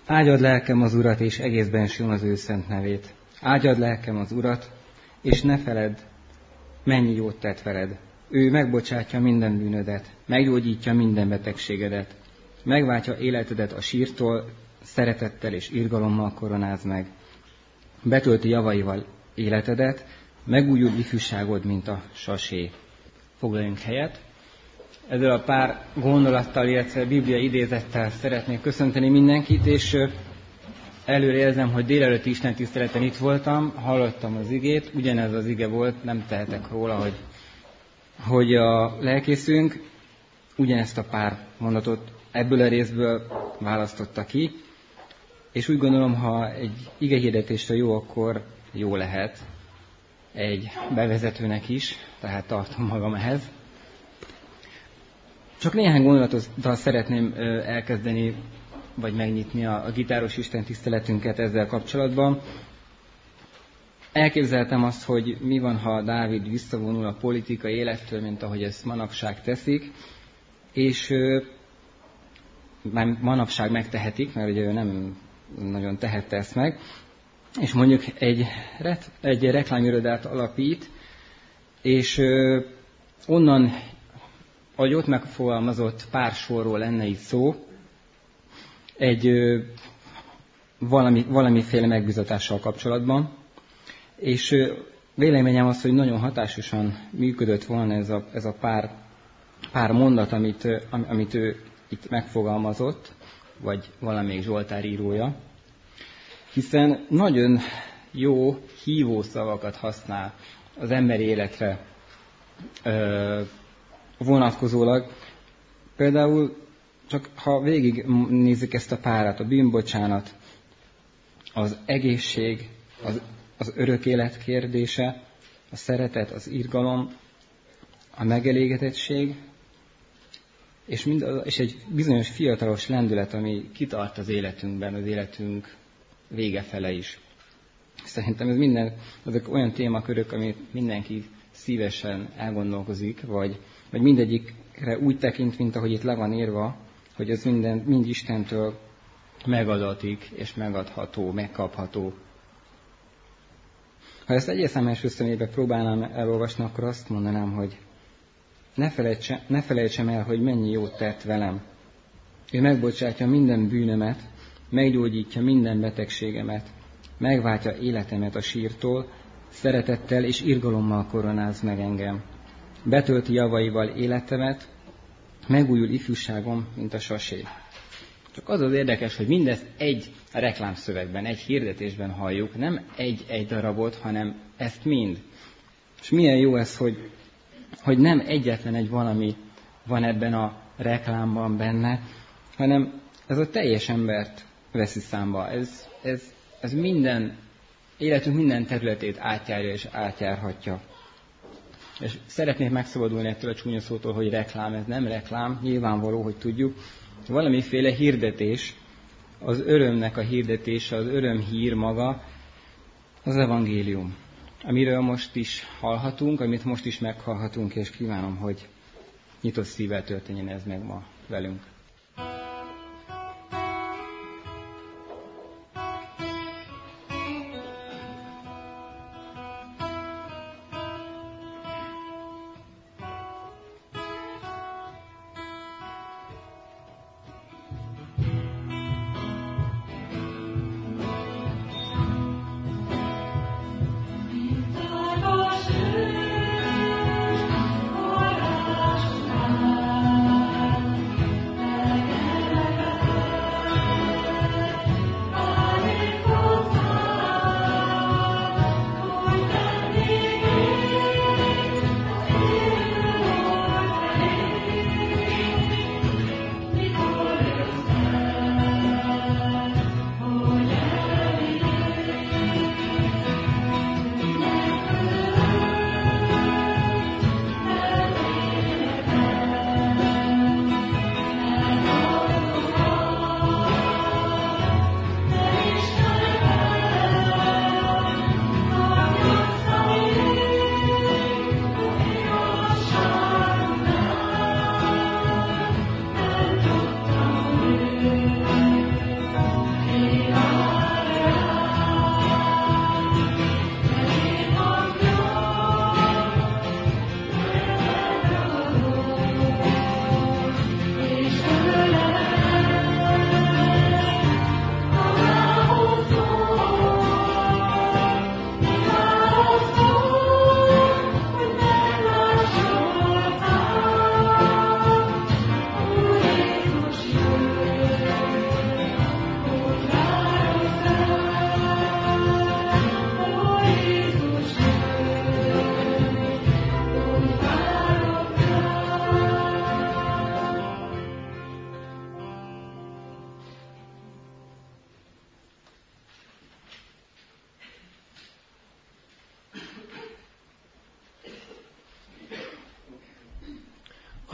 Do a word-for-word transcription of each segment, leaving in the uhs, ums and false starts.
Áldjad lelkem az Urat, és egész bensőm az ő szent nevét. Áldjad lelkem az Urat, és ne feledd, mennyi jót tett veled. Ő megbocsátja minden bűnödet, meggyógyítja minden betegségedet, megváltja életedet a sírtól, szeretettel és irgalommal koronáz meg. Betölti javaival életedet, megújul ifjúságod, mint a sasé. Foglaljunk helyet. Ezzel a pár gondolattal, illetve Biblia idézettel szeretnék köszönteni mindenkit, és előre érzem, hogy délelőtti Isten tiszteleten itt voltam, hallottam az igét, ugyanez az ige volt, nem tehetek róla, hogy, hogy a lelkészünk ugyanezt a pár mondatot ebből a részből választotta ki, és úgy gondolom, ha egy igehirdetésre jó, akkor jó lehet egy bevezetőnek is, tehát tartom magam ehhez. Csak néhány gondolattal szeretném elkezdeni, vagy megnyitni a, a gitáros Isten tiszteletünket ezzel kapcsolatban. Elképzeltem azt, hogy mi van, ha Dávid visszavonul a politikai élettől, mint ahogy ezt manapság teszik, és már manapság megtehetik, mert ugye ő nem nagyon tehette ezt meg, és mondjuk egy, egy reklámirodát alapít, és onnan, ahogy ott megfogalmazott pár sorról lenne itt szó, egy valami, valamiféle megbízatással kapcsolatban, és véleményem az, hogy nagyon hatásosan működött volna ez a, ez a pár, pár mondat, amit, amit ő itt megfogalmazott, vagy valamelyik Zsoltár írója, hiszen nagyon jó hívó szavakat használ az emberi életre ö, vonatkozólag. Például csak ha végignézzük ezt a párat, a bűnbocsánat, az egészség, az, az örök élet kérdése, a szeretet, az irgalom, a megelégedettség, és, mind, és egy bizonyos fiatalos lendület, ami kitart az életünkben, az életünk vége fele is. Szerintem ez minden, ezek olyan témakörök, amit mindenki szívesen elgondolkozik, vagy, vagy mindegyikre úgy tekint, mint ahogy itt le van írva, hogy ez minden, mind Istentől megadatik, és megadható, megkapható. Ha ezt egyes első szemébe próbálnám elolvasni, akkor azt mondanám, hogy ne, felejtse, ne felejtsem el, hogy mennyi jót tett velem. Ő megbocsátja minden bűnömet, meggyógyítja minden betegségemet, megváltja életemet a sírtól, szeretettel és irgalommal koronáz meg engem. Betölti javaival életemet, megújul ifjúságom, mint a sasé. Csak az az érdekes, hogy mindezt egy reklámszövegben, egy hirdetésben halljuk, nem egy-egy darabot, hanem ezt mind. És milyen jó ez, hogy, hogy nem egyetlen egy valami van ebben a reklámban benne, hanem ez a teljes embert veszi számba. Ez, ez, ez minden, életünk minden területét átjárja és átjárhatja. És szeretnék megszabadulni ettől a csúnya szótól, hogy reklám, ez nem reklám, nyilvánvaló, hogy tudjuk. Valamiféle hirdetés, az örömnek a hirdetése, az örömhír maga, az evangélium, amiről most is hallhatunk, amit most is meghallhatunk, és kívánom, hogy nyitott szívvel történjen ez meg ma velünk. Thank you.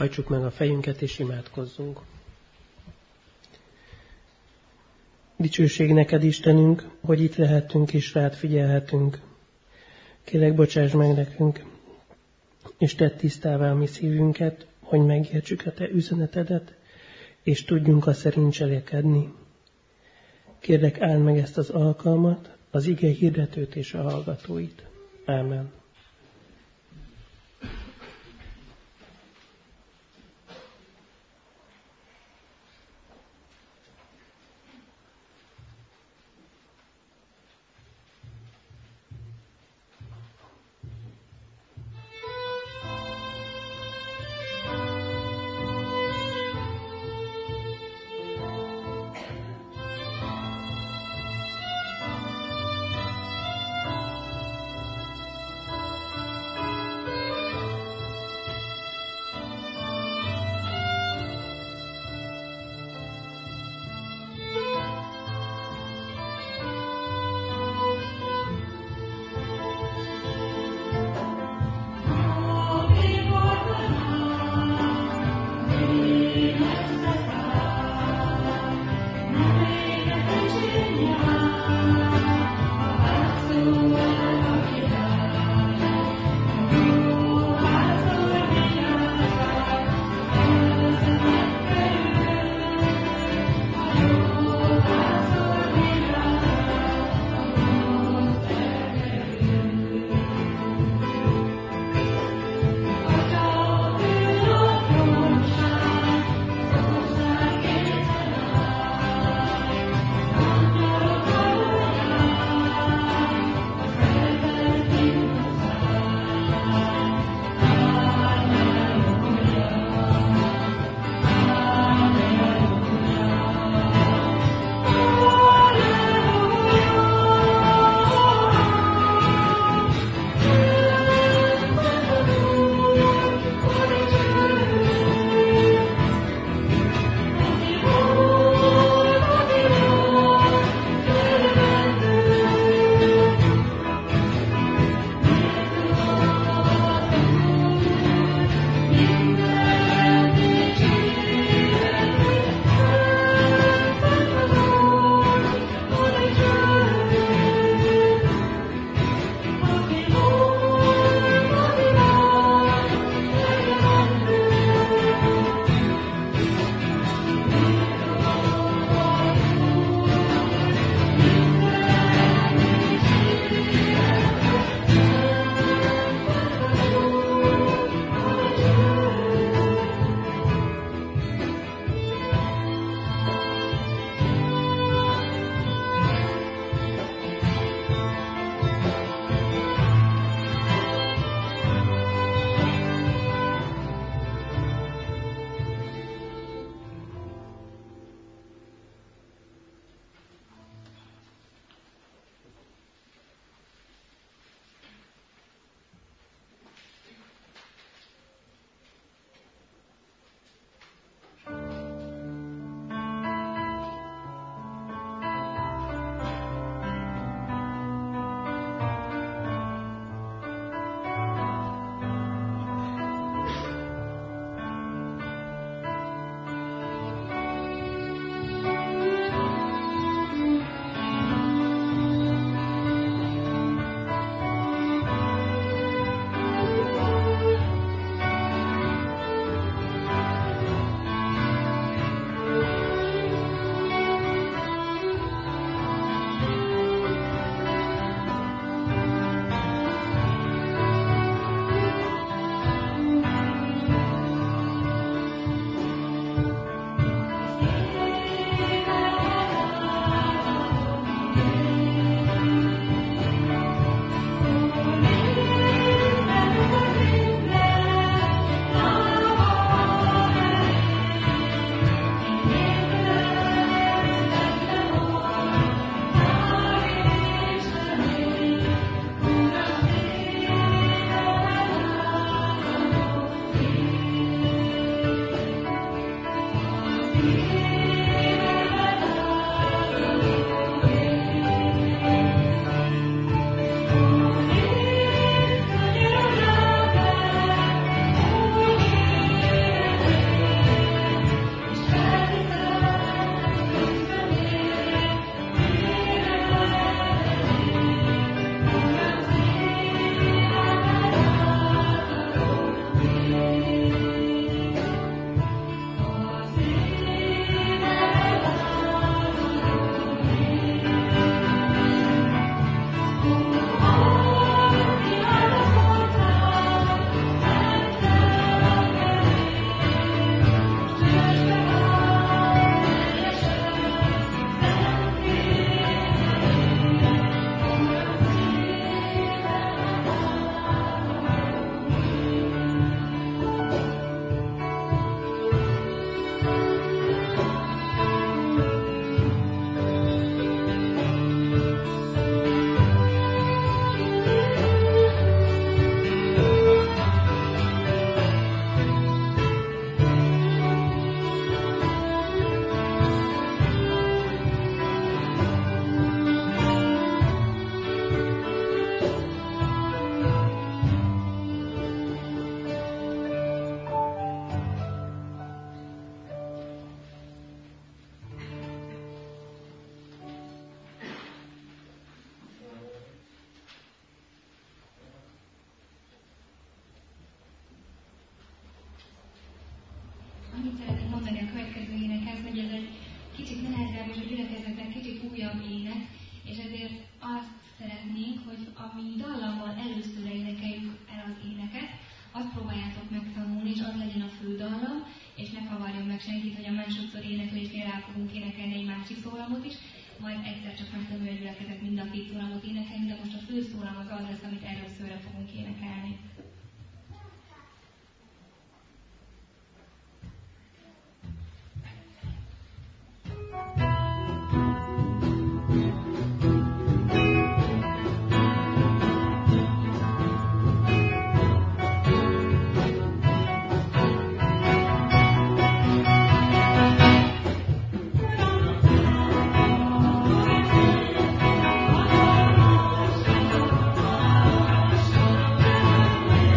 Hajtsuk meg a fejünket és imádkozzunk. Dicsőség neked, Istenünk, hogy itt lehetünk és rád figyelhetünk. Kérlek, bocsáss meg nekünk, és tedd tisztává a mi szívünket, hogy megértsük a te üzenetedet, és tudjunk a szerint cselekedni. Kérlek, áld meg ezt az alkalmat, az ige hirdetőt és a hallgatóit. Ámen. annyit szeretnék mondani a következő énekhez, hogy ez egy kicsit nehezebb és a gyülekezetnek kicsit újabb ének, és ezért azt szeretnénk, hogy ami dallammal először énekeljük el az éneket, azt próbáljátok megtanulni, és az legyen a fő dallam, és ne kavarjon meg senkit, hogy a másodszor éneklésnél rá fogunk énekelni egy másik szólamot is, majd egyszer csak megtanulja a gyülekezet mind a két szólamot énekelni, de most a fő szólam az az lesz, amit előszörre fogunk énekelni. Thank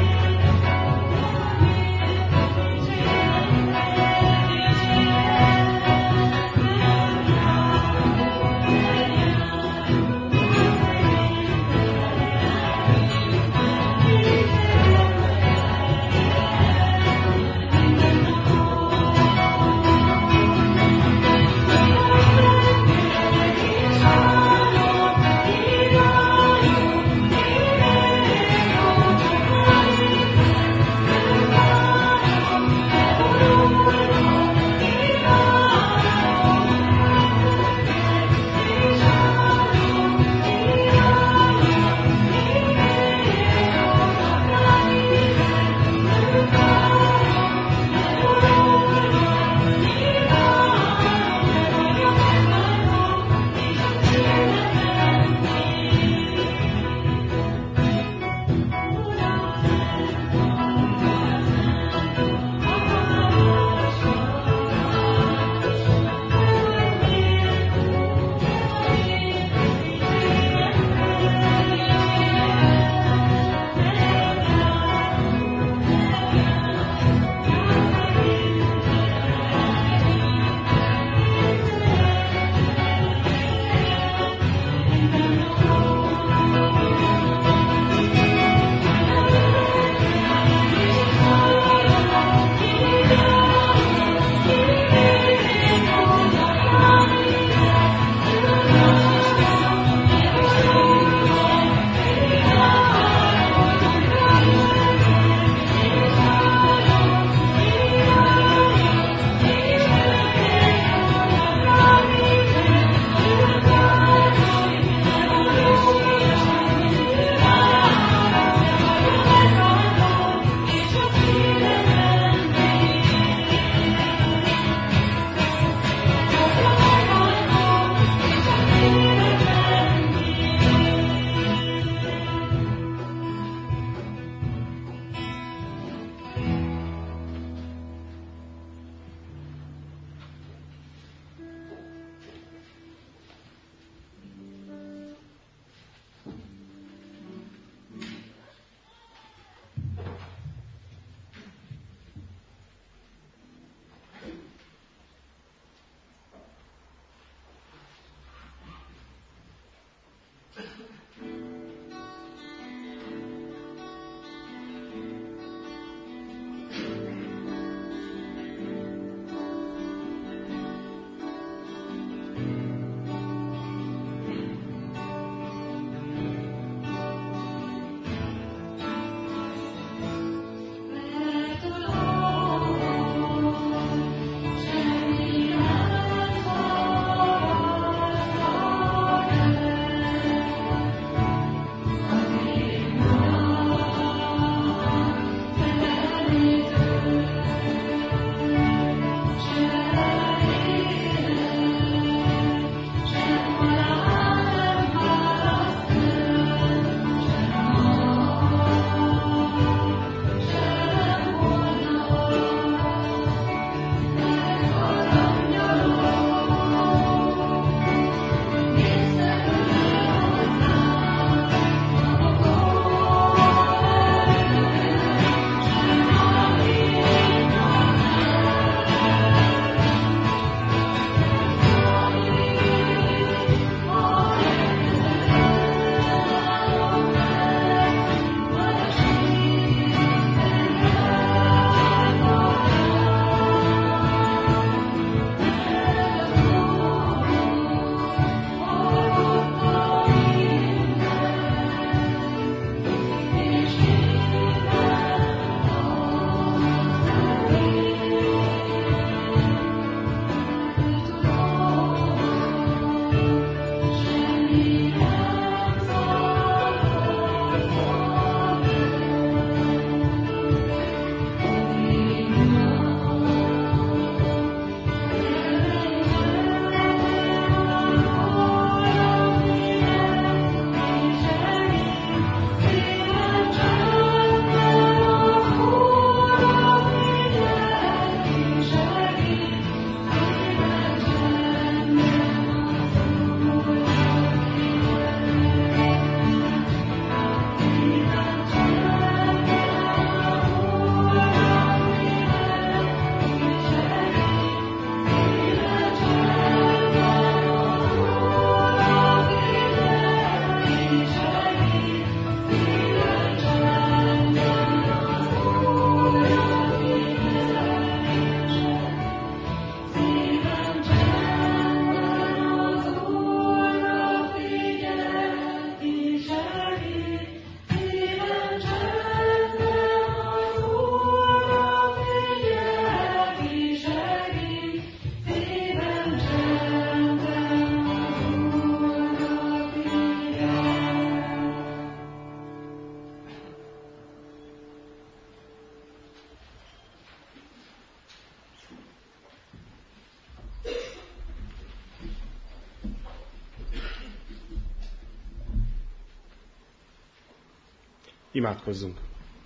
Imádkozzunk.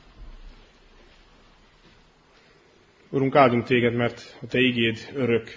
Urunk, áldunk téged, mert a te igéd örök,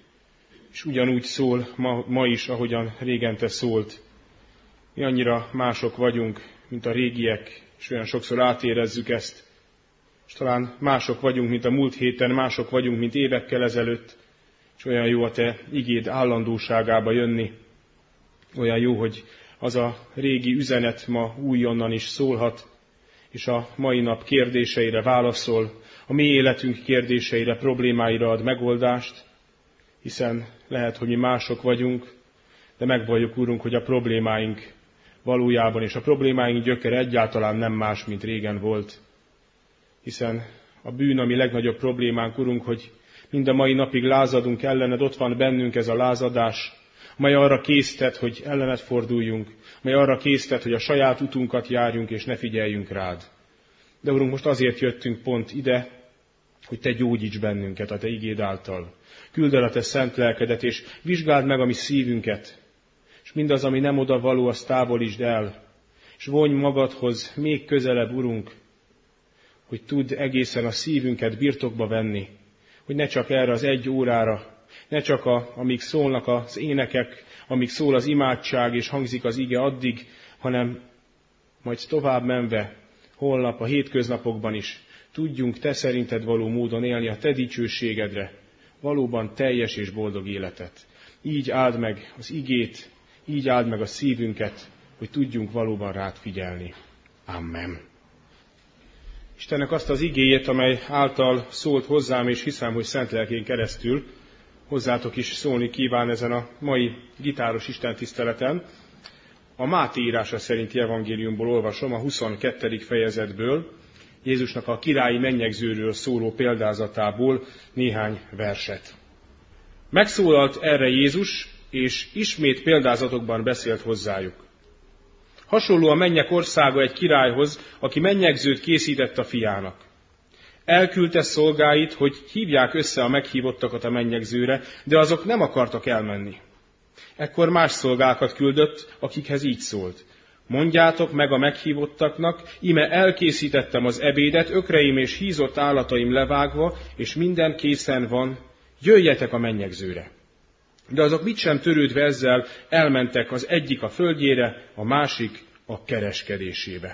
és ugyanúgy szól ma, ma is, ahogyan régen te szólt. Mi annyira mások vagyunk, mint a régiek, és olyan sokszor átérezzük ezt. És talán mások vagyunk, mint a múlt héten, mások vagyunk, mint évekkel ezelőtt, és olyan jó a te igéd állandóságába jönni. Olyan jó, hogy az a régi üzenet ma újonnan is szólhat, és a mai nap kérdéseire válaszol, a mi életünk kérdéseire, problémáira ad megoldást, hiszen lehet, hogy mi mások vagyunk, de megvalljuk, Úrunk, hogy a problémáink valójában, és a problémáink gyökere egyáltalán nem más, mint régen volt. Hiszen a bűn a mi legnagyobb problémánk, Urunk, hogy mind a mai napig lázadunk ellened, ott van bennünk ez a lázadás, mely arra késztet, hogy ellened forduljunk, mely arra késztet, hogy a saját utunkat járjunk, és ne figyeljünk rád. De Urunk, most azért jöttünk pont ide, hogy te gyógyíts bennünket a te igéd által. Küld el a te szent lelkedet, és vizsgáld meg a mi szívünket, és mindaz, ami nem oda való, azt távolítsd el, és vonj magadhoz még közelebb, Urunk, hogy tudd egészen a szívünket birtokba venni, hogy ne csak erre az egy órára, ne csak a, amíg szólnak az énekek, amíg szól az imádság és hangzik az ige addig, hanem majd tovább menve, holnap, a hétköznapokban is tudjunk te szerinted való módon élni a te dicsőségedre, valóban teljes és boldog életet. Így áld meg az igét, így áld meg a szívünket, hogy tudjunk valóban rád figyelni. Amen. Istennek azt az igéjét, amely által szólt hozzám, és hiszem, hogy szent lelkén keresztül hozzátok is szólni kíván ezen a mai gitáros istentiszteleten. A Máté írása szerinti evangéliumból olvasom, a huszonkettedik fejezetből, Jézusnak a királyi mennyegzőről szóló példázatából néhány verset. Megszólalt erre Jézus, és ismét példázatokban beszélt hozzájuk. Hasonló a mennyek országa egy királyhoz, aki mennyegzőt készített a fiának. Elküldte szolgáit, hogy hívják össze a meghívottakat a mennyegzőre, de azok nem akartak elmenni. Ekkor más szolgákat küldött, akikhez így szólt. Mondjátok meg a meghívottaknak, íme elkészítettem az ebédet, ökreim és hízott állataim levágva, és minden készen van, jöjjetek a mennyegzőre. De azok mit sem törődve ezzel elmentek, az egyik a földjére, a másik a kereskedésébe.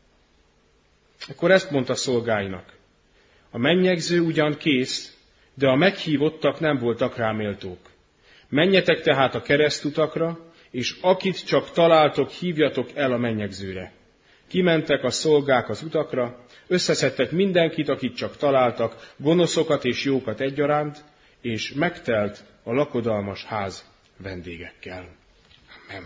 Akkor ezt mondta szolgáinak. A mennyegző ugyan kész, de a meghívottak nem voltak rá méltók. Menjetek tehát a keresztutakra, és akit csak találtok, hívjatok el a mennyegzőre. Kimentek a szolgák az utakra, összeszedtek mindenkit, akit csak találtak, gonoszokat és jókat egyaránt, és megtelt a lakodalmas ház vendégekkel. Amen.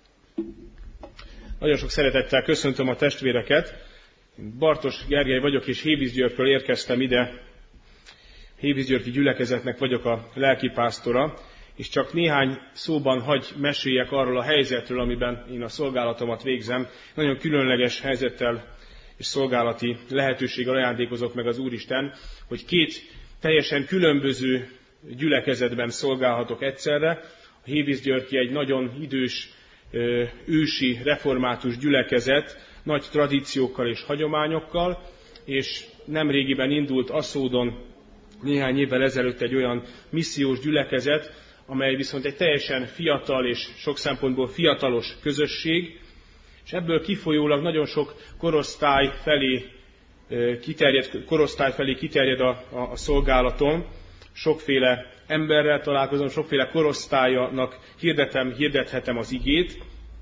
Nagyon sok szeretettel köszöntöm a testvéreket. Bartos Gergely vagyok, és Hévízgyörgyről érkeztem ide. Hévízgyörgyi gyülekezetnek vagyok a lelkipásztora, és csak néhány szóban hagy meséljek arról a helyzetről, amiben én a szolgálatomat végzem. Nagyon különleges helyzettel és szolgálati lehetőséggel ajándékozott meg az Úristen, hogy két teljesen különböző gyülekezetben szolgálhatok egyszerre. A Hévízgyörgyi egy nagyon idős, ősi, református gyülekezet, nagy tradíciókkal és hagyományokkal, és nemrégiben indult Aszódon néhány évvel ezelőtt egy olyan missziós gyülekezet, amely viszont egy teljesen fiatal és sok szempontból fiatalos közösség, és ebből kifolyólag nagyon sok korosztály felé kiterjed, korosztály felé kiterjed a, a, a szolgálatom. Sokféle emberrel találkozom, sokféle korosztálynak hirdetem, hirdethetem az igét,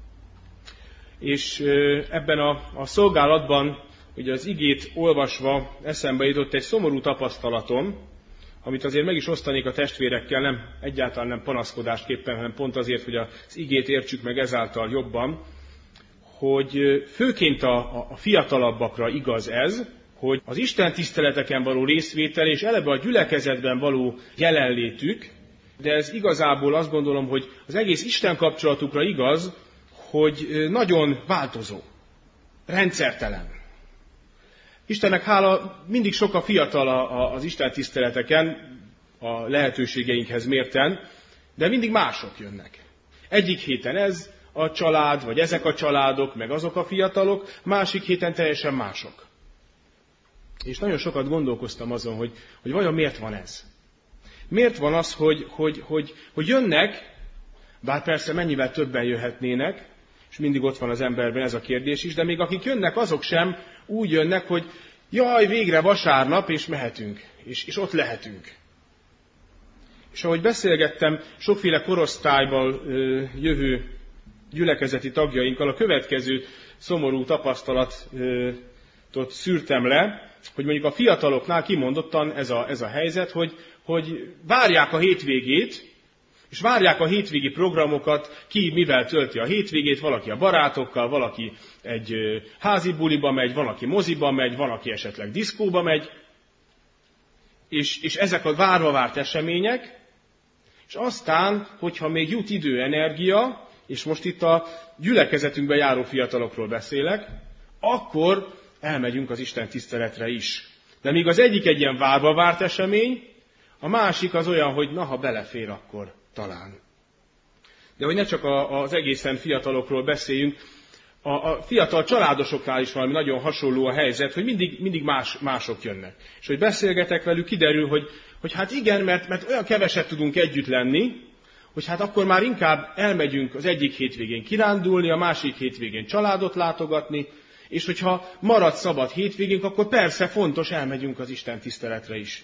és ebben a, a szolgálatban, ugye az igét olvasva eszembe jutott egy szomorú tapasztalatom, amit azért meg is osztanék a testvérekkel, nem egyáltalán nem panaszkodásképpen, hanem pont azért, hogy az igét értsük meg ezáltal jobban, hogy főként a, a fiatalabbakra igaz ez, hogy az Isten tiszteleteken való részvétel és eleve a gyülekezetben való jelenlétük, de ez igazából azt gondolom, hogy az egész Isten kapcsolatukra igaz, hogy nagyon változó, rendszertelen. Istennek hála, mindig sok a fiatal az Isten tiszteleteken, a lehetőségeinkhez mérten, de mindig mások jönnek. Egyik héten ez, a család, vagy ezek a családok, meg azok a fiatalok, másik héten teljesen mások. És nagyon sokat gondolkoztam azon, hogy, hogy vajon miért van ez. Miért van az, hogy, hogy, hogy, hogy jönnek, bár persze mennyivel többen jöhetnének, és mindig ott van az emberben ez a kérdés is, de még akik jönnek, azok sem úgy jönnek, hogy jaj, végre vasárnap, és mehetünk, és, és ott lehetünk. És ahogy beszélgettem sokféle korosztályból ö, jövő gyülekezeti tagjainkkal, a következő szomorú tapasztalatot szűrtem le, hogy mondjuk a fiataloknál kimondottan ez a, ez a helyzet, hogy, hogy várják a hétvégét, és várják a hétvégi programokat, ki mivel tölti a hétvégét, valaki a barátokkal, valaki egy házi buliba megy, van, aki moziba megy, van, aki esetleg diszkóba megy, és, és ezek a várva várt események, és aztán, hogyha még jut idő, energia, és most itt a gyülekezetünkben járó fiatalokról beszélek, akkor elmegyünk az Isten tiszteletre is. De míg az egyik egy ilyen várva várt esemény, a másik az olyan, hogy na, ha belefér, akkor talán. De hogy ne csak a, az egészen fiatalokról beszéljünk, a, a fiatal családosoknál is valami nagyon hasonló a helyzet, hogy mindig, mindig más, mások jönnek. És hogy beszélgetek velük, kiderül, hogy, hogy hát igen, mert, mert olyan keveset tudunk együtt lenni, hogy hát akkor már inkább elmegyünk az egyik hétvégén kirándulni, a másik hétvégén családot látogatni, és hogyha marad szabad hétvégénk, akkor persze fontos, elmegyünk az Isten tiszteletre is.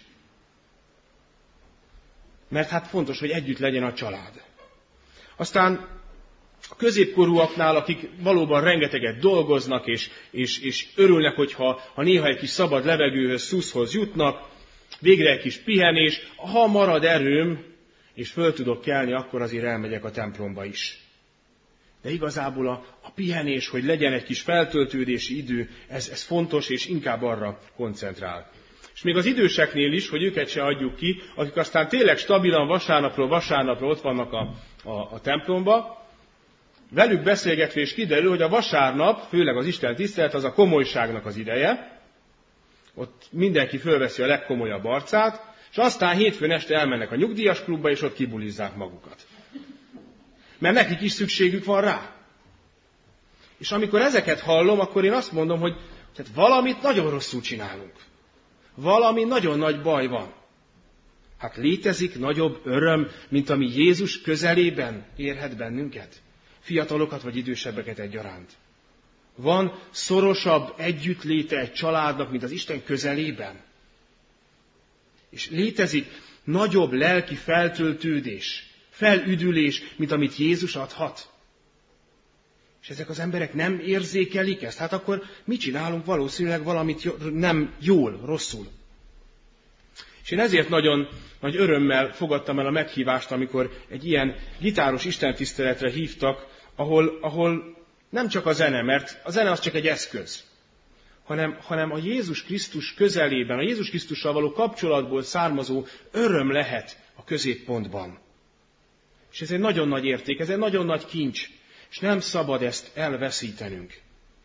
Mert hát fontos, hogy együtt legyen a család. Aztán a középkorúaknál, akik valóban rengeteget dolgoznak, és, és, és örülnek, hogyha ha néha egy kis szabad levegőhöz, szuszhoz jutnak, végre egy kis pihenés, ha marad erőm, és föl tudok kelni, akkor azért elmegyek a templomba is. De igazából a, a pihenés, hogy legyen egy kis feltöltődési idő, ez, ez fontos, és inkább arra koncentrál. És még az időseknél is, hogy őket se adjuk ki, akik aztán tényleg stabilan vasárnapról vasárnapra ott vannak a, a, a templomba, velük beszélgetve is kiderül, hogy a vasárnap, főleg az Isten tisztelet, az a komolyságnak az ideje, ott mindenki fölveszi a legkomolyabb arcát, és aztán hétfőn este elmennek a nyugdíjas klubba, és ott kibulizzák magukat. Mert nekik is szükségük van rá. És amikor ezeket hallom, akkor én azt mondom, hogy tehát valamit nagyon rosszul csinálunk. Valami nagyon nagy baj van. Hát létezik nagyobb öröm, mint ami Jézus közelében érhet bennünket? Fiatalokat vagy idősebbeket egyaránt. Van szorosabb együttléte egy családnak, mint az Isten közelében. És létezik nagyobb lelki feltöltődés, felüdülés, mint amit Jézus adhat. És ezek az emberek nem érzékelik ezt, hát akkor mit csinálunk? Valószínűleg valamit nem jól, rosszul. És én ezért nagyon nagy örömmel fogadtam el a meghívást, amikor egy ilyen gitáros istentiszteletre hívtak, ahol, ahol nem csak a zene, mert a zene az csak egy eszköz, hanem, hanem a Jézus Krisztus közelében, a Jézus Krisztussal való kapcsolatból származó öröm lehet a középpontban. És ez egy nagyon nagy érték, ez egy nagyon nagy kincs, és nem szabad ezt elveszítenünk.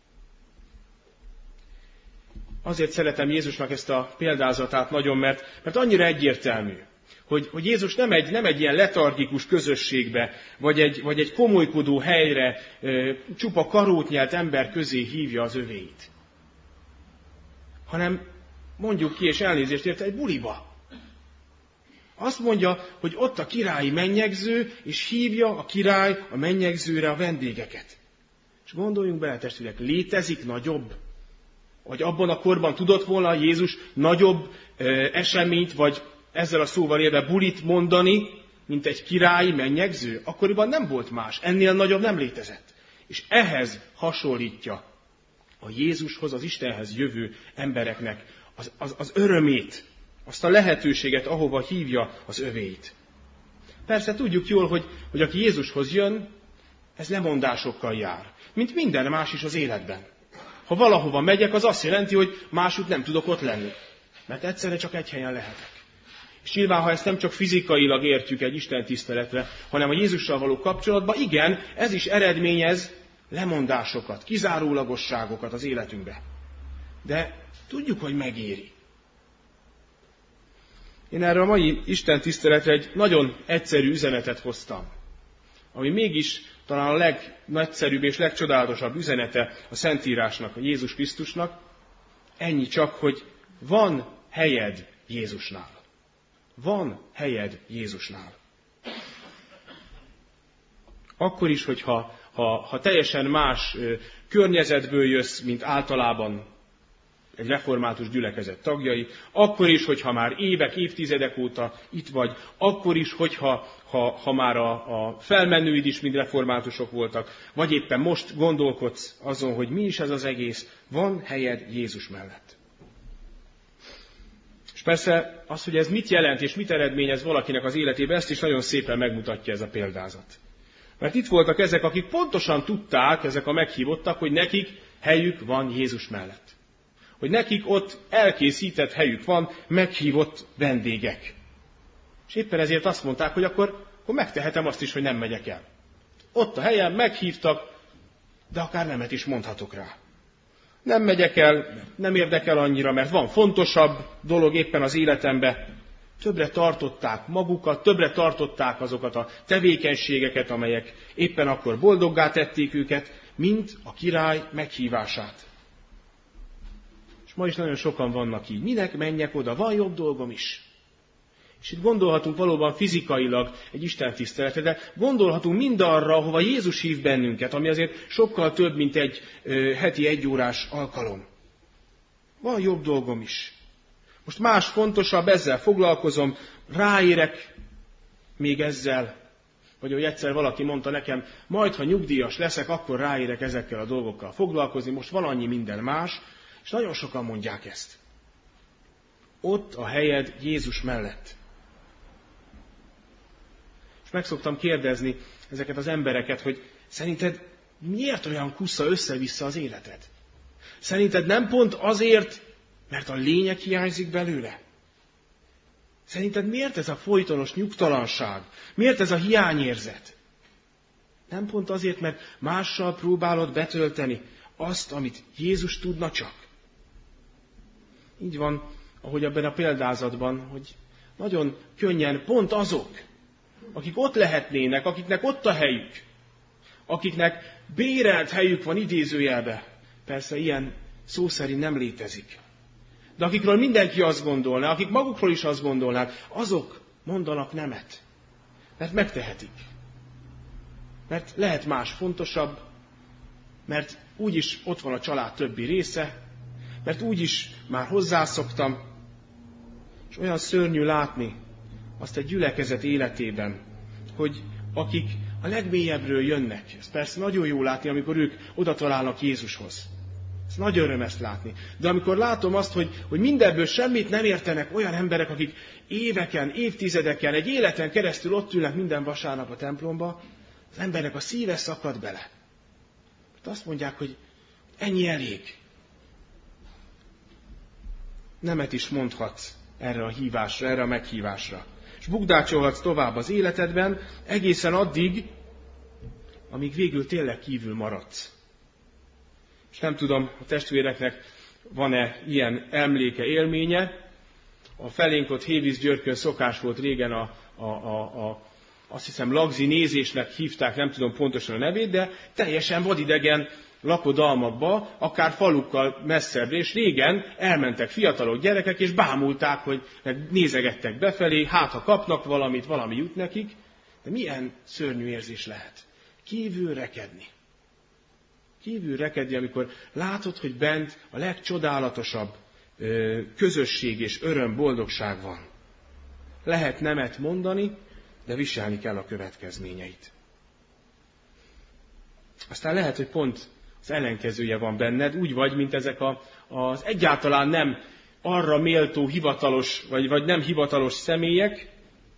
Azért szeretem Jézusnak ezt a példázatát nagyon, mert, mert annyira egyértelmű, hogy, hogy Jézus nem egy, nem egy ilyen letargikus közösségbe, vagy egy, vagy egy komolykodó helyre, e, csupa karót nyelt ember közé hívja az övéit. Hanem mondjuk ki, és elnézést érte, egy buliba. Azt mondja, hogy ott a királyi mennyegző, és hívja a király a mennyegzőre a vendégeket. És gondoljunk bele, testvérek, létezik nagyobb? Vagy abban a korban tudott volna Jézus nagyobb e, eseményt, vagy ezzel a szóval élve bulit mondani, mint egy királyi mennyegző? Akkoriban nem volt más, ennél nagyobb nem létezett. És ehhez hasonlítja a Jézushoz, az Istenhez jövő embereknek az, az, az örömét, azt a lehetőséget, ahova hívja az övéit. Persze tudjuk jól, hogy, hogy aki Jézushoz jön, ez lemondásokkal jár. Mint minden más is az életben. Ha valahova megyek, az azt jelenti, hogy másút nem tudok ott lenni. Mert egyszerre csak egy helyen lehetek. És nyilván, ha ezt nem csak fizikailag értjük egy Isten tiszteletre, hanem a Jézussal való kapcsolatban, igen, ez is eredményez lemondásokat, kizárólagosságokat az életünkbe. De tudjuk, hogy megéri. Én erre a mai Isten tiszteletre egy nagyon egyszerű üzenetet hoztam. ami mégis talán a legnagyszerűbb és legcsodálatosabb üzenete a Szentírásnak, a Jézus Krisztusnak, ennyi csak, hogy van helyed Jézusnál. Van helyed Jézusnál. Akkor is, hogyha ha, ha teljesen más ö, környezetből jössz, mint általában egy református gyülekezet tagjai, akkor is, hogyha már évek, évtizedek óta itt vagy, akkor is, hogyha ha, ha már a, a felmenőid is mind reformátusok voltak, vagy éppen most gondolkodsz azon, hogy mi is ez az egész, van helyed Jézus mellett. És persze az, hogy ez mit jelent és mit eredményez valakinek az életében, ezt is nagyon szépen megmutatja ez a példázat. Mert itt voltak ezek, akik pontosan tudták, ezek a meghívottak, hogy nekik helyük van Jézus mellett. Hogy nekik ott elkészített helyük van, meghívott vendégek. És éppen ezért azt mondták, hogy akkor, akkor megtehetem azt is, hogy nem megyek el. Ott a helyen, meghívtak, de akár nemet is mondhatok rá. Nem megyek el, nem érdekel annyira, mert van fontosabb dolog éppen az életemben. Többre tartották magukat, többre tartották azokat a tevékenységeket, amelyek éppen akkor boldoggá tették őket, mint a király meghívását. És ma is nagyon sokan vannak így. Minek menjek oda? Van jobb dolgom is. És itt gondolhatunk valóban fizikailag egy istentiszteletre, de gondolhatunk mindarra, hova Jézus hív bennünket, ami azért sokkal több, mint egy ö, heti egyórás alkalom. Van jobb dolgom is. Most más fontosabb, ezzel foglalkozom, ráérek még ezzel, vagy ahogy egyszer valaki mondta nekem, majd ha nyugdíjas leszek, akkor ráérek ezekkel a dolgokkal foglalkozni, most van annyi minden más, és nagyon sokan mondják ezt. Ott a helyed Jézus mellett. És meg szoktam kérdezni ezeket az embereket, hogy szerinted miért olyan kusza össze-vissza az életed? Szerinted nem pont azért, mert a lényeg hiányzik belőle? Szerinted miért ez a folytonos nyugtalanság? Miért ez a hiányérzet? Nem pont azért, mert mással próbálod betölteni azt, amit Jézus tudna csak. Így van, ahogy ebben a példázatban, hogy nagyon könnyen pont azok, akik ott lehetnének, akiknek ott a helyük, akiknek bérelt helyük van idézőjelbe, persze ilyen szó szerint nem létezik, de akikről mindenki azt gondolná, akik magukról is azt gondolnák, azok mondanak nemet, mert megtehetik. Mert lehet más fontosabb, mert úgyis ott van a család többi része, mert úgyis már hozzászoktam, és olyan szörnyű látni azt egy gyülekezet életében, hogy akik a legmélyebbről jönnek, ez persze nagyon jó látni, amikor ők oda találnak Jézushoz. Ez nagy öröm ezt látni. De amikor látom azt, hogy, hogy mindebből semmit nem értenek olyan emberek, akik éveken, évtizedeken, egy életen keresztül ott ülnek minden vasárnap a templomba, az embernek a szíve szakad bele. Mert azt mondják, hogy ennyi elég. Nemet is mondhatsz erre a hívásra, erre a meghívásra. És bukdácsolhatsz tovább az életedben, egészen addig, amíg végül tényleg kívül maradsz. És nem tudom, a testvéreknek van-e ilyen emléke, élménye. A felénk ott Hévízgyörkön szokás volt régen a, a, a, a azt hiszem lagzi nézésnek hívták, nem tudom pontosan a nevét, de teljesen vadidegen lakodalmakba, akár falukkal messzebbre, és régen elmentek fiatalok, gyerekek, és bámulták, hogy nézegettek befelé, hát ha kapnak valamit, valami jut nekik, de milyen szörnyű érzés lehet. Kívül rekedni. Kívül rekedni, amikor látod, hogy bent a legcsodálatosabb ö, közösség és öröm, boldogság van. Lehet nemet mondani, de viselni kell a következményeit. Aztán lehet, hogy pont az ellenkezője van benned, úgy vagy, mint ezek a, az egyáltalán nem arra méltó hivatalos, vagy, vagy nem hivatalos személyek,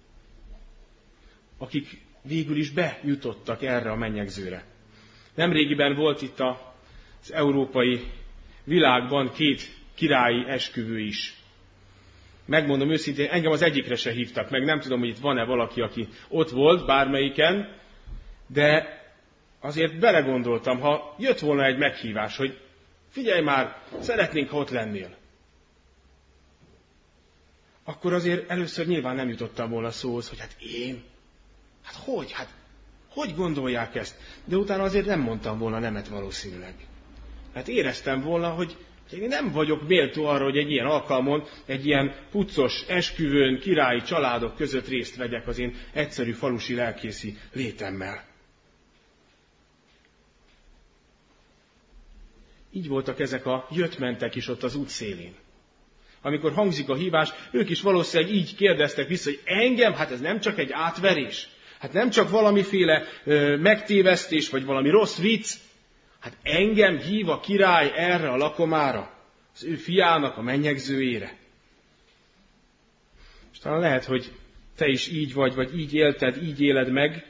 akik végül is bejutottak erre a mennyegzőre. Nemrégiben volt itt az európai világban két királyi esküvő is. Megmondom őszintén, engem az egyikre se hívtak meg, nem tudom, hogy itt van-e valaki, aki ott volt bármelyiken, de azért belegondoltam, ha jött volna egy meghívás, hogy figyelj már, szeretnénk, ha ott lennél. Akkor azért először nyilván nem jutottam volna szóhoz, hogy hát én, hát hogy, hát Hogy gondolják ezt? De utána azért nem mondtam volna nemet valószínűleg. Hát éreztem volna, hogy én nem vagyok méltó arra, hogy egy ilyen alkalmon, egy ilyen puccos esküvőn, királyi családok között részt vegyek az én egyszerű falusi lelkészi létemmel. Így voltak ezek a jött-mentek is ott az út szélén. Amikor hangzik a hívás, ők is valószínűleg így kérdeztek vissza, hogy engem, hát ez nem csak egy átverés, hát nem csak valamiféle ö, megtévesztés, vagy valami rossz vicc, hát engem hív a király erre a lakomára, az ő fiának a mennyegzőjére. És talán lehet, hogy te is így vagy, vagy így élted, így éled meg,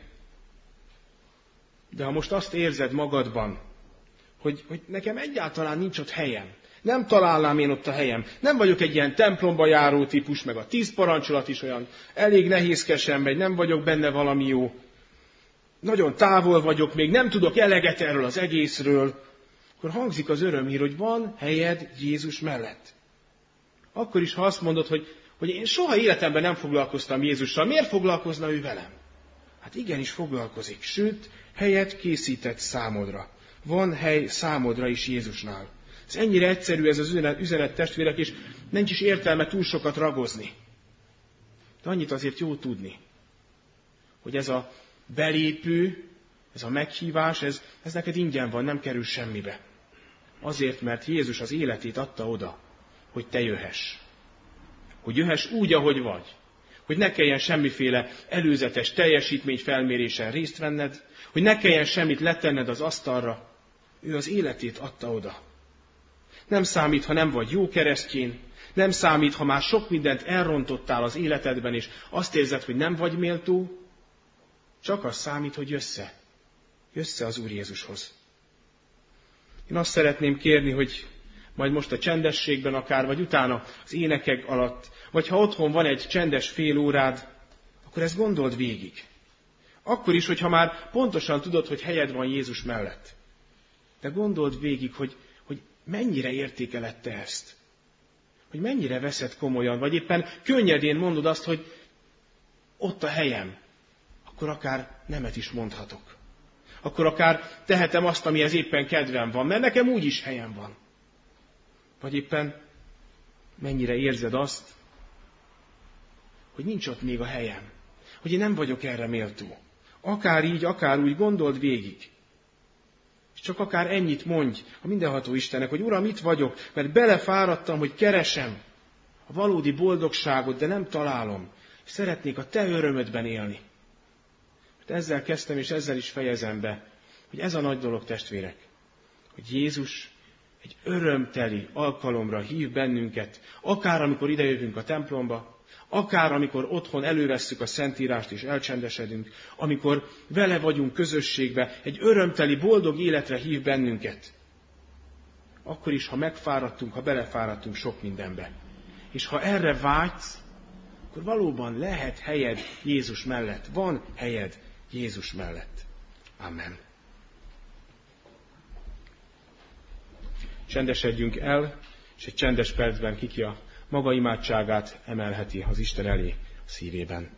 de ha most azt érzed magadban, hogy, hogy nekem egyáltalán nincs ott helyem, nem találnám én ott a helyem, nem vagyok egy ilyen templomba járó típus, meg a tíz parancsolat is olyan elég nehézkesen megy, nem vagyok benne valami jó, nagyon távol vagyok, még nem tudok eleget erről az egészről, akkor hangzik az örömhír, hogy van helyed Jézus mellett. Akkor is, ha azt mondod, hogy, hogy én soha életemben nem foglalkoztam Jézussal, miért foglalkozna ő velem? Hát igenis foglalkozik, sőt, helyet készített számodra. Van hely számodra is Jézusnál. Ez ennyire egyszerű ez az üzenet, üzenet testvérek, és nincs is értelme túl sokat ragozni. De annyit azért jó tudni, hogy ez a belépő, ez a meghívás, ez, ez neked ingyen van, nem kerül semmibe. Azért, mert Jézus az életét adta oda, hogy te jöhess. Hogy jöhess úgy, ahogy vagy. Hogy ne kelljen semmiféle előzetes teljesítményfelmérésen részt venned, hogy ne kelljen semmit letenned az asztalra. Ő az életét adta oda. Nem számít, ha nem vagy jó keresztjén, nem számít, ha már sok mindent elrontottál az életedben, és azt érzed, hogy nem vagy méltó, csak az számít, hogy jössz-e. Jössz-e az Úr Jézushoz. Én azt szeretném kérni, hogy majd most a csendességben akár, vagy utána az énekek alatt, vagy ha otthon van egy csendes fél órád, akkor ezt gondold végig. Akkor is, hogyha már pontosan tudod, hogy helyed van Jézus mellett. De gondold végig, hogy, hogy mennyire értékeled te ezt. Hogy mennyire veszed komolyan, vagy éppen könnyedén mondod azt, hogy ott a helyem. Akkor akár nemet is mondhatok. Akkor akár tehetem azt, amihez éppen kedvem van, mert nekem úgyis helyem van. Vagy éppen mennyire érzed azt, hogy nincs ott még a helyem. Hogy én nem vagyok erre méltó. Akár így, akár úgy, gondold végig. És csak akár ennyit mondj a mindenható Istennek, hogy Uram, itt vagyok, mert belefáradtam, hogy keresem a valódi boldogságot, de nem találom. És szeretnék a te örömödben élni. Mert ezzel kezdtem, és ezzel is fejezem be, hogy ez a nagy dolog, testvérek, hogy Jézus egy örömteli alkalomra hív bennünket, akár amikor idejövünk a templomba, akár amikor otthon elővesszük a Szentírást és elcsendesedünk, amikor vele vagyunk közösségbe, egy örömteli, boldog életre hív bennünket. Akkor is, ha megfáradtunk, ha belefáradtunk sok mindenbe. És ha erre vágysz, akkor valóban lehet helyed Jézus mellett. Van helyed Jézus mellett. Amen. Csendesedjünk el, és egy csendes percben kiki a maga imádságát emelheti az Isten elé a szívében.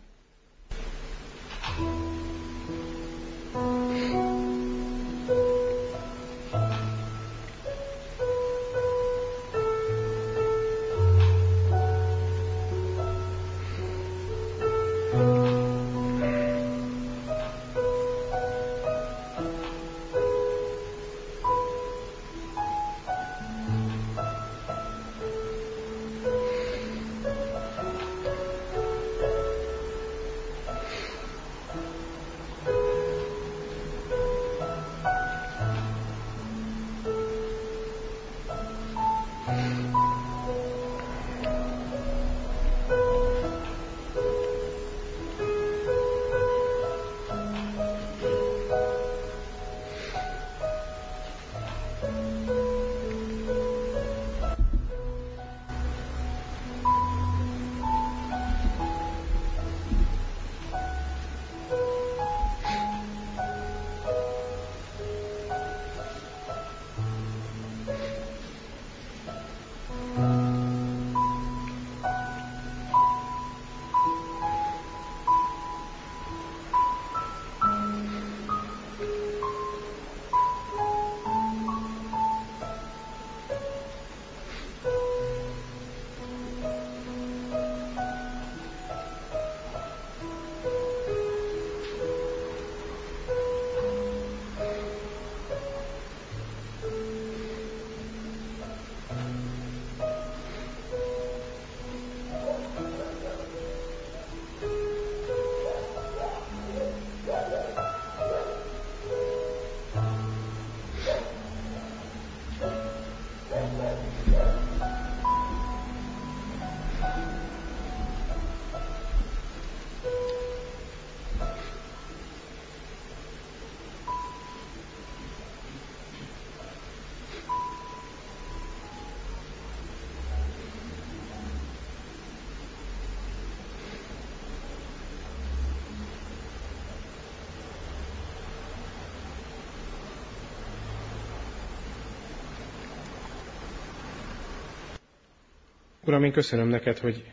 Uram, én köszönöm neked, hogy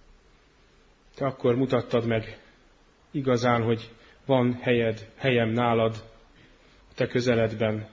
te akkor mutattad meg igazán, hogy van helyed, helyem nálad, a te közeledben,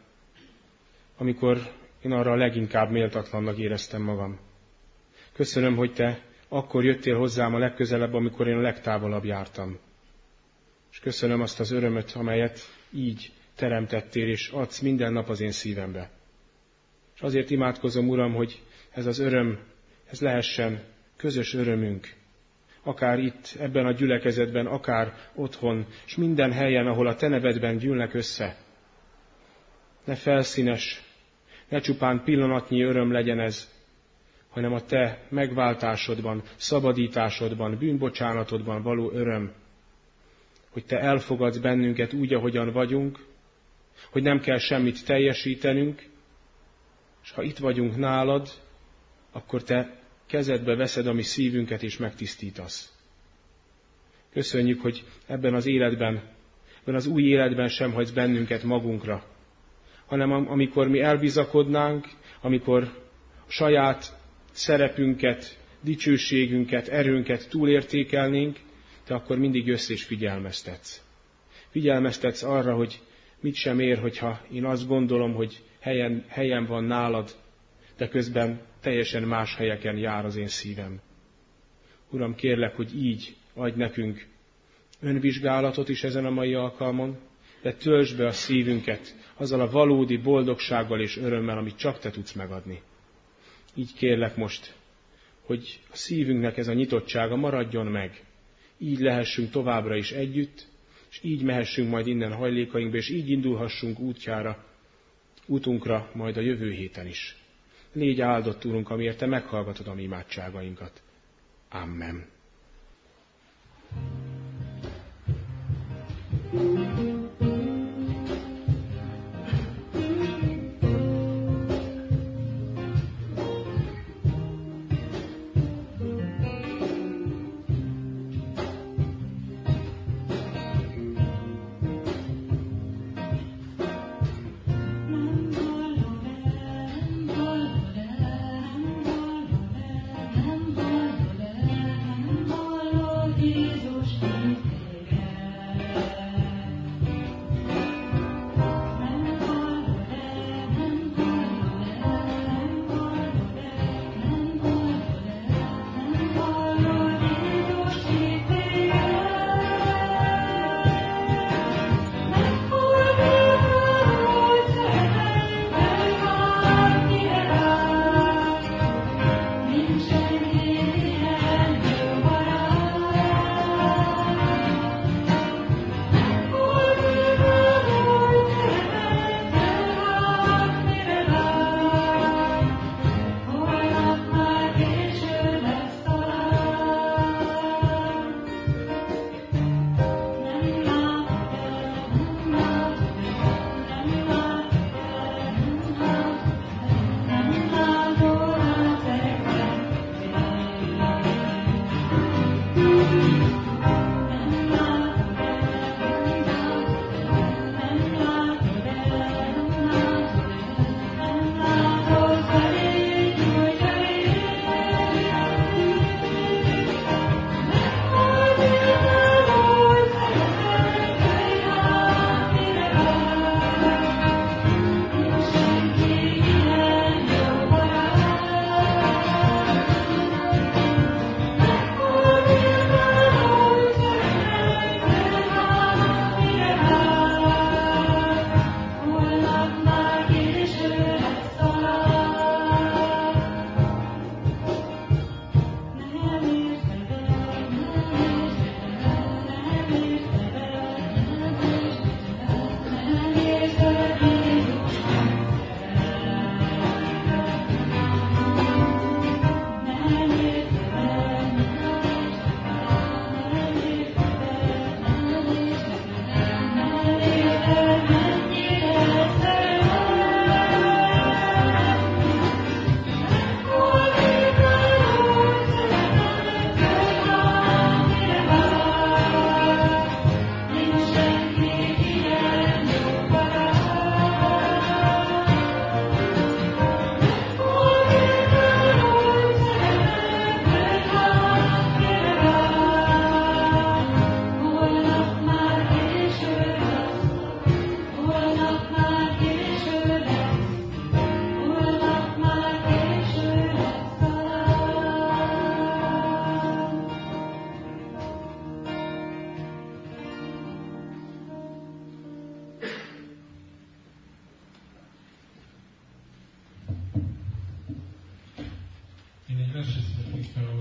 amikor én arra a leginkább méltatlannak éreztem magam. Köszönöm, hogy te akkor jöttél hozzám a legközelebb, amikor én a legtávolabb jártam. És köszönöm azt az örömöt, amelyet így teremtettél, és adsz minden nap az én szívembe. És azért imádkozom, Uram, hogy ez az öröm, ez lehessen közös örömünk. Akár itt, ebben a gyülekezetben, akár otthon, és minden helyen, ahol a te nevedben gyűlnek össze. Ne felszínes, ne csupán pillanatnyi öröm legyen ez, hanem a te megváltásodban, szabadításodban, bűnbocsánatodban való öröm, hogy te elfogadsz bennünket úgy, ahogyan vagyunk, hogy nem kell semmit teljesítenünk, és ha itt vagyunk nálad, akkor te kezedbe veszed a mi szívünket és megtisztítasz. Köszönjük, hogy ebben az életben, ebben az új életben sem hagysz bennünket magunkra, hanem amikor mi elbizakodnánk, amikor a saját szerepünket, dicsőségünket, erőnket túlértékelnénk, te akkor mindig jössz és figyelmeztetsz. Figyelmeztetsz arra, hogy mit sem ér, hogyha én azt gondolom, hogy helyen, helyen van nálad, de közben teljesen más helyeken jár az én szívem. Uram, kérlek, hogy így adj nekünk önvizsgálatot is ezen a mai alkalmon, de töltsd be a szívünket azzal a valódi boldogsággal és örömmel, amit csak te tudsz megadni. Így kérlek most, hogy a szívünknek ez a nyitottsága maradjon meg. Így lehessünk továbbra is együtt, és így mehessünk majd innen hajlékainkba, és így indulhassunk útjára, útunkra majd a jövő héten is. Légy áldott, Úrunk, amiért te meghallgatod a mi imádságainkat. Amen. Jézus,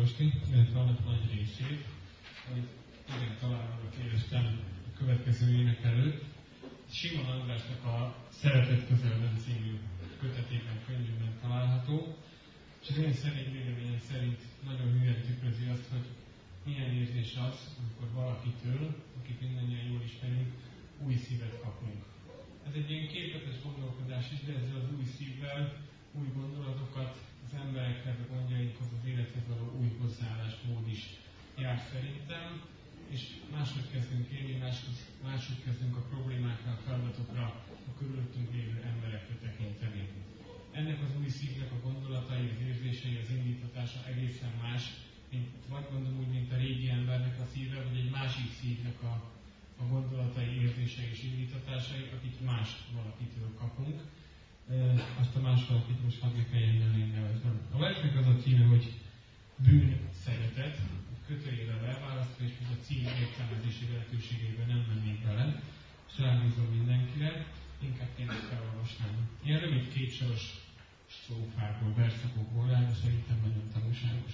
felolvasni, illetve annak nagy részét, amit igen találónak éreztem a következő ének előtt. Simon Andrásnak a Szeretet közelben című kötetében, könyvében található, és az én szerint véleményem szerint nagyon hülyen tükrözi azt, hogy milyen érzés az, amikor valakitől, akit mindannyian jól ismerünk, új szívet kapunk. Ez egy ilyen képletes gondolkodás is, de ezzel az új szívvel, új gondolatokat, az emberekhez, a gondjainkhoz, az élethez való új hozzáállásmód is jár szerintem, és máshogy kezdünk élni, máshogy, máshogy kezdünk a problémákra, a feladatokra, a körülöttünk lévő emberekre tekinteni. Ennek az új szívnek a gondolatai, az érzései, az indítatása egészen más, mint vagy mondom úgy, mint a régi embernek a szíve, vagy egy másik szívnek a, a gondolatai, érzései és indítatásai, akit más valakitől kapunk. E, azt a más valakit most hadd ne kelljen neveznem. A versnek az a címe, hogy bűn szeretet, kötőjével elválasztva, és hogy a cím értelmezési lehetőségében nem mennék bele, és rábízom mindenkire, inkább tényleg felolvasnám. Ilyen rövid kétsoros szófákból, verszakokból áll, de szerintem nagyon tanulságos.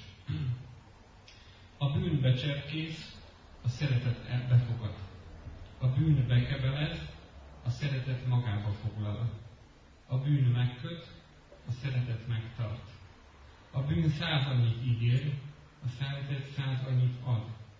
A bűn becserkész, a szeretet befogad. A bűn bekebelez, a szeretet magába foglal. A bűn megköt, a szeretet megtart. A bűn száz annyit ígér, a szeretet száz annyit ad.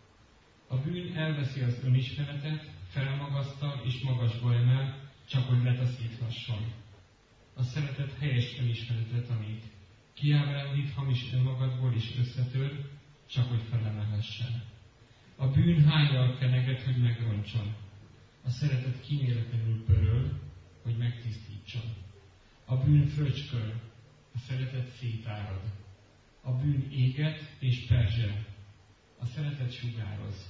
A bűn elveszi az önismeretet, felmagasztal és magasba emel, csak hogy letaszíthasson. A szeretet helyes önismeretet tanít. Kiábrándít hamis önmagadból és összetör, csak hogy felemelhessen. A bűn hányal keneget, hogy megroncson. A szeretet kíméletlenül pöröl, hogy megtisztítson. A bűn fröcsköl, a szeretet szétárad. A bűn éget és perzsel, a szeretet sugároz.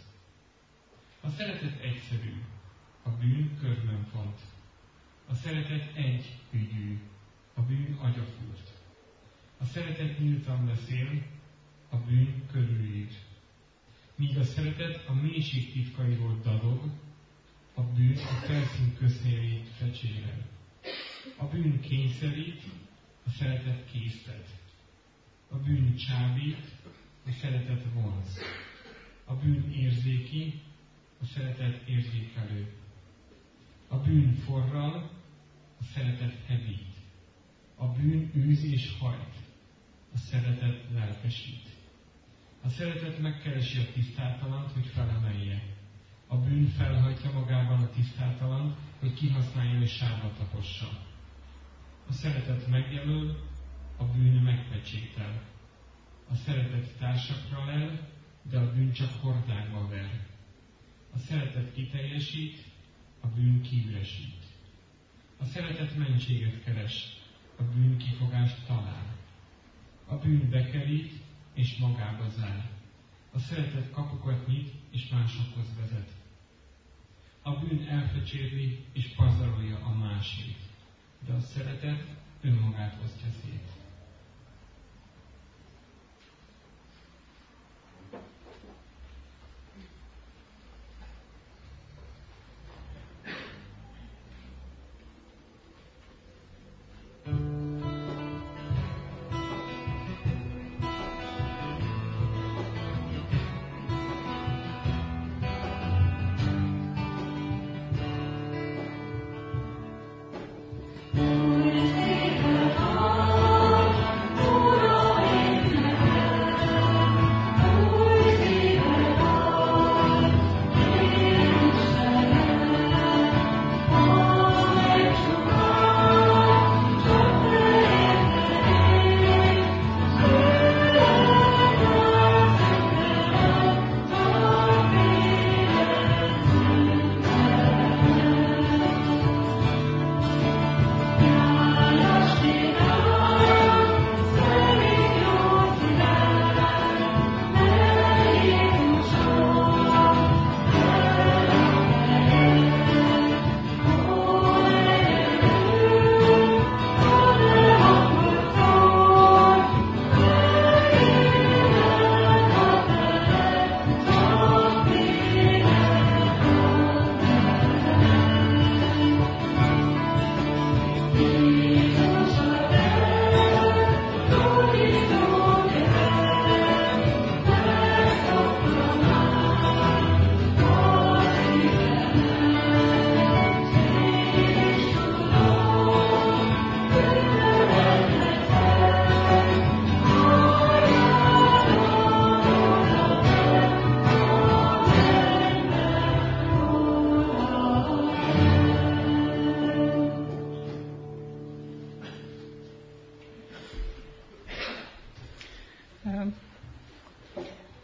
A szeretet egyszerű, a bűn körmönfont. A szeretet egy ügyű, a bűn agyafúrt. A szeretet nyíltan beszél, a bűn körülír. Míg a szeretet a mélység titkairól dadog, a bűn a felszín közhelyeit fecsérel. A bűn kényszerít, a szeretet késztet. A bűn csábít, a szeretet vonz. A bűn érzéki, a szeretet érzékelő. A bűn forral, a szeretet hevít. A bűn űz és hajt, a szeretet lelkesít. A szeretet megkeresi a tisztátalant, hogy felemelje. A bűn felhajtja magában a tisztátalant, hogy kihasználja és sárba tapossa. A szeretet megjelöl, a bűn megpecsétel. A szeretet társakra lel, de a bűn csak hordákba ver. A szeretet kiteljesít, a bűn kiüresít. A szeretet mentséget keres, a bűn kifogást talál. A bűn bekerít, és magába zár. A szeretet kapukat nyit, és másokhoz vezet. A bűn elfecsérli, és pazarolja a másét, de a szeretet önmagát osztja szét. Úr, szép a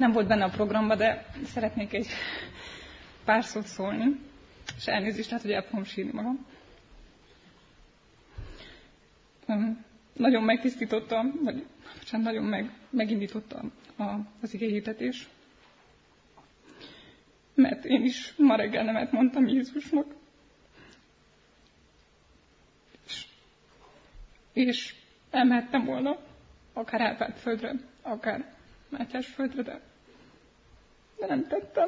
nem volt benne a programban, de szeretnék egy pár szót szólni, és elnézést, hát, hogy el fogom sírni magam. Nagyon megtisztította, vagy bocsánat, nagyon meg, megindította a, az igéhirdetés. Mert én is ma reggel nemet mondtam Jézusnak. És, és elmehettem volna akár Árpád földre, akár Mátyás földre, de, de nem tettem.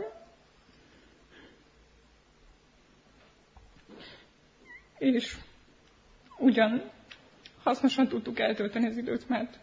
És ugyan hasznosan tudtuk eltölteni az időt, mert,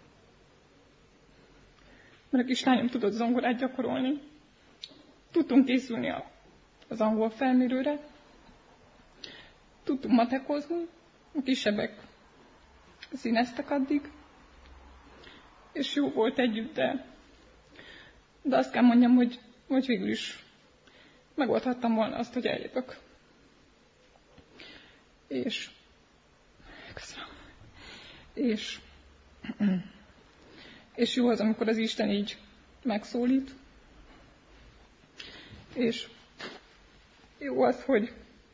mert a kislányom tudott zongorát gyakorolni. Tudtunk készülni az angol felmérőre, tudtunk matekozni, a kisebbek színeztek addig, és jó volt együtt, de, de azt kell mondjam, hogy, hogy végül is megoldhattam volna azt, hogy eljövök. És köszönöm. És, és jó az, amikor az Isten így megszólít. És jó az, hogy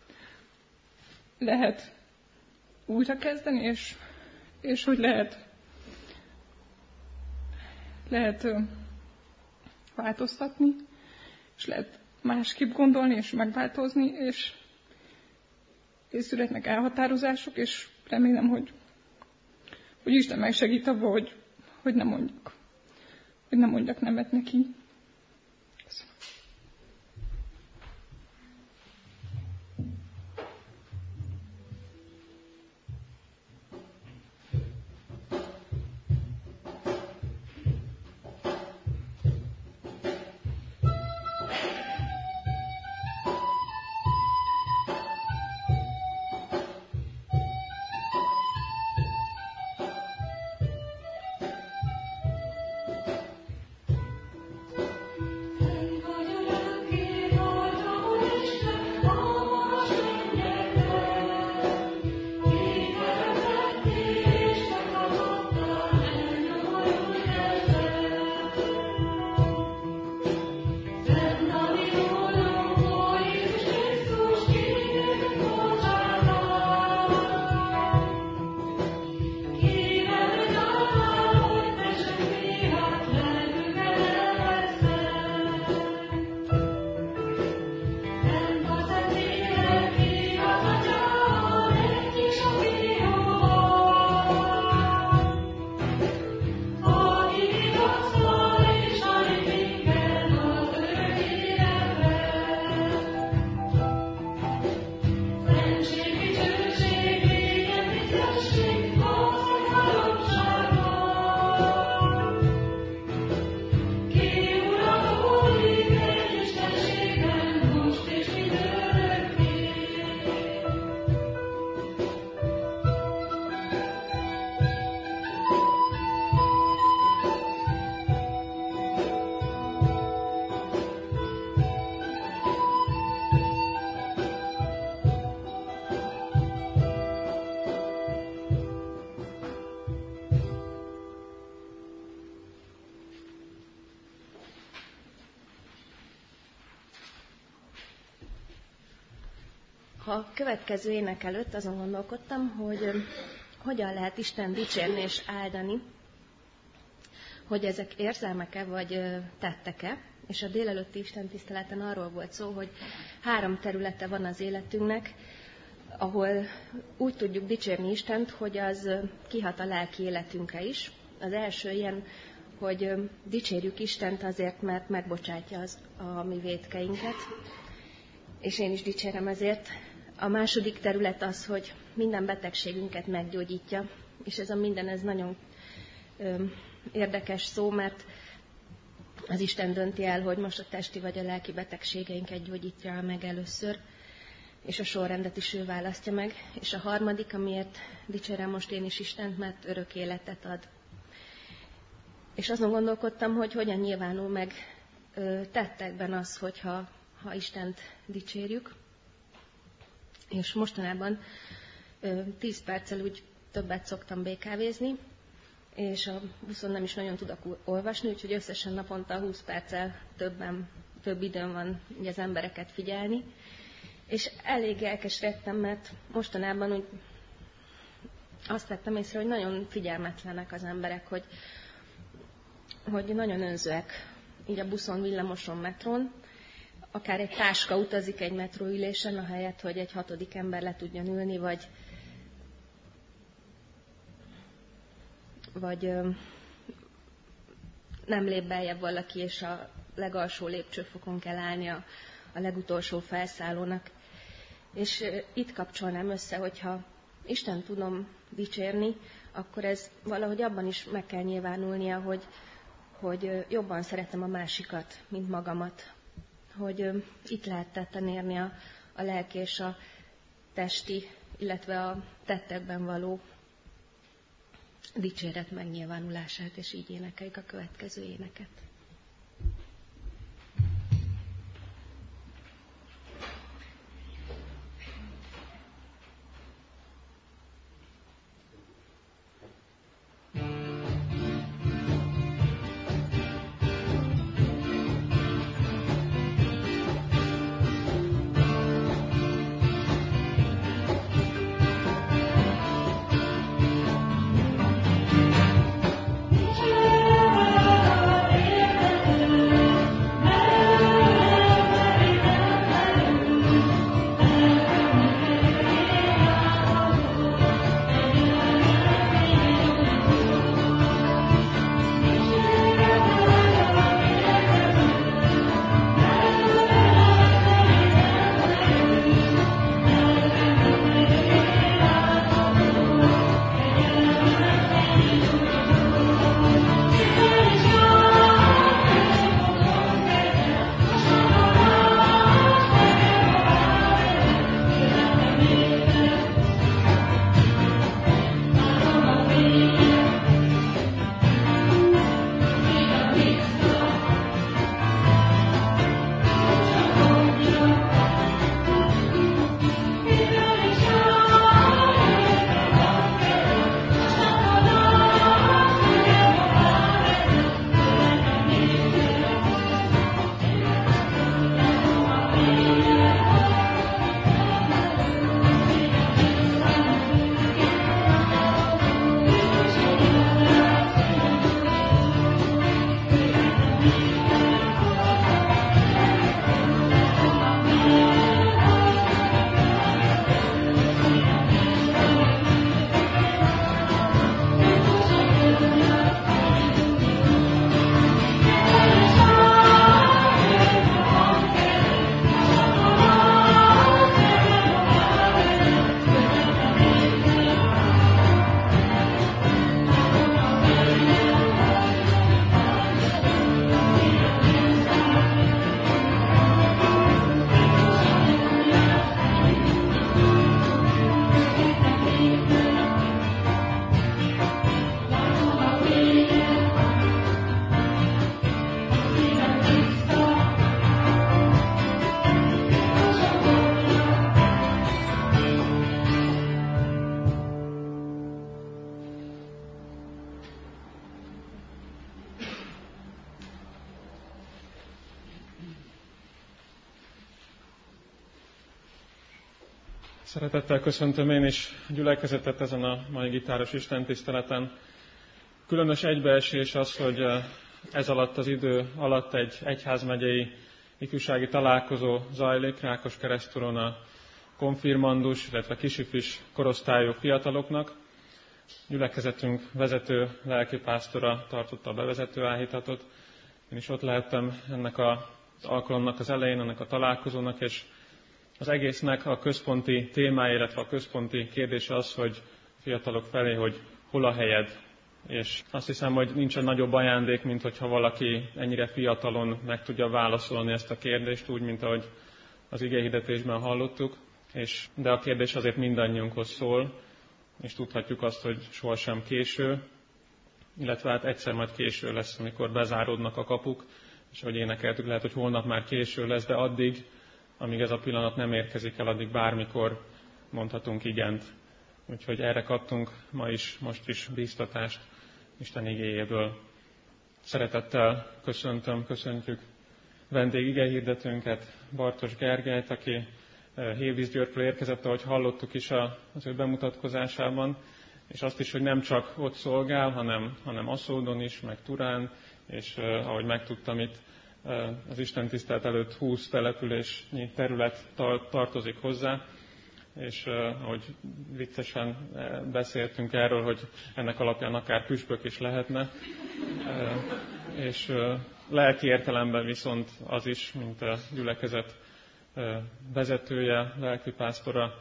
lehet újra kezdeni, és, és hogy lehet, lehet változtatni, és lehet másképp gondolni, és megváltozni, és, és születnek elhatározások, és remélem, hogy, hogy Isten megsegít abba, hogy, hogy ne mondjak, hogy ne mondjak nemet neki. Köszönöm. A következő ének előtt azon gondolkodtam, hogy hogyan lehet Isten dicsérni és áldani, hogy ezek érzelmek-e vagy tettek-e, és a délelőtti Isten tiszteleten arról volt szó, hogy három területe van az életünknek, ahol úgy tudjuk dicsérni Istent, hogy az kihat a lelki életünkre is. Az első ilyen, hogy dicsérjük Istent azért, mert megbocsátja az, a mi vétkeinket, és én is dicsérem ezért. A második terület az, hogy minden betegségünket meggyógyítja, és ez a minden, ez nagyon ö, érdekes szó, mert az Isten dönti el, hogy most a testi vagy a lelki betegségeinket gyógyítja meg először, és a sorrendet is ő választja meg. És a harmadik, amiért dicsérem most én is Istent, mert örök életet ad. És azon gondolkodtam, hogy hogyan nyilvánul meg ö, tettekben az, hogyha ha Istent dicsérjük. És mostanában ö, tíz perccel úgy többet szoktam bé ká vézni, és a buszon nem is nagyon tudok olvasni, úgyhogy összesen naponta húsz perccel többen, több időm van ugye az embereket figyelni. És elég elkeseredtem, mert mostanában úgy azt vettem észre, hogy nagyon figyelmetlenek az emberek, hogy, hogy nagyon önzőek így a buszon, villamoson, metrón. Akár egy táska utazik egy metróülésen, ahelyett, hogy egy hatodik ember le tudjon ülni, vagy, vagy ö, nem lép beljebb valaki, és a legalsó lépcsőfokon kell állni a, a legutolsó felszállónak. És ö, itt kapcsolnám össze, hogyha Isten tudom dicsérni, akkor ez valahogy abban is meg kell nyilvánulnia, hogy, hogy jobban szeretem a másikat, mint magamat. Hogy itt lehet tetten érni a, a lelki és a testi, illetve a tettekben való dicséret megnyilvánulását, és így énekeljük a következő éneket. Szeretettel köszöntöm én is gyülekezetet ezen a mai gitáros istentiszteleten. Különös egybeesés az, hogy ez alatt az idő alatt egy egyházmegyei ifjúsági találkozó zajlik Rákoskeresztúron a konfirmandus, illetve kisifis korosztályú fiataloknak. Gyülekezetünk vezető lelkipásztora tartotta a bevezető áhítatot. Én is ott lehettem ennek az alkalomnak az elején, ennek a találkozónak, és az egésznek a központi témája, illetve a központi kérdés az, hogy a fiatalok felé, hogy hol a helyed. És azt hiszem, hogy nincsen nagyobb ajándék, mint hogyha valaki ennyire fiatalon meg tudja válaszolni ezt a kérdést, úgy, mint ahogy az igehirdetésben hallottuk. És, de a kérdés azért mindannyiunkhoz szól, és tudhatjuk azt, hogy sohasem késő, illetve hát egyszer majd késő lesz, amikor bezáródnak a kapuk, és ahogy énekeltük, lehet, hogy holnap már késő lesz, de addig, amíg ez a pillanat nem érkezik el, addig bármikor mondhatunk igent. Úgyhogy erre kaptunk ma is, most is bíztatást Isten igéjéből. Szeretettel köszöntöm, köszöntjük vendég igehirdetőnket, Bartos Gergelyt, aki Hévízgyőrről érkezett, ahogy hallottuk is az ő bemutatkozásában, és azt is, hogy nem csak ott szolgál, hanem, hanem Aszódon is, meg Turán, és ahogy megtudtam itt, az Isten tisztelet előtt húsz településnyi terület tartozik hozzá, és ahogy viccesen beszéltünk erről, hogy ennek alapján akár püspök is lehetne, és lelki értelemben viszont az is, mint a gyülekezet vezetője, lelkipásztora,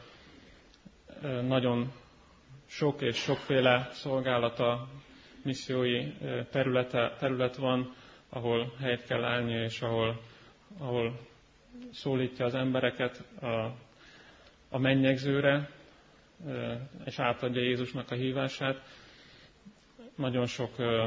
nagyon sok és sokféle szolgálata, missziói területe, terület van, ahol helyet kell állni, és ahol, ahol szólítja az embereket a, a mennyegzőre, és átadja Jézusnak a hívását. Nagyon sok